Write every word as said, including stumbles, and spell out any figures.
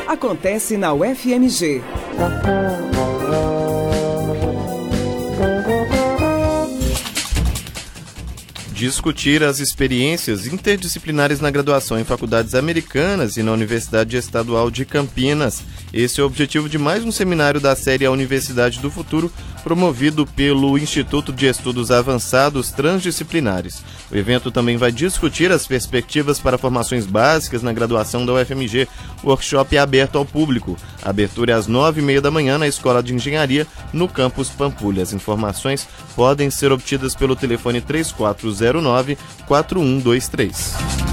acontece na U F M G. Discutir as experiências interdisciplinares na graduação em faculdades americanas e na Universidade Estadual de Campinas. Esse é o objetivo de mais um seminário da série A Universidade do Futuro, promovido pelo Instituto de Estudos Avançados Transdisciplinares. O evento também vai discutir as perspectivas para formações básicas na graduação da U F M G. O workshop é aberto ao público. A abertura é às nove e meia da manhã na Escola de Engenharia, no campus Pampulha. As informações podem ser obtidas pelo telefone três quatro zero nove, quatro um dois três.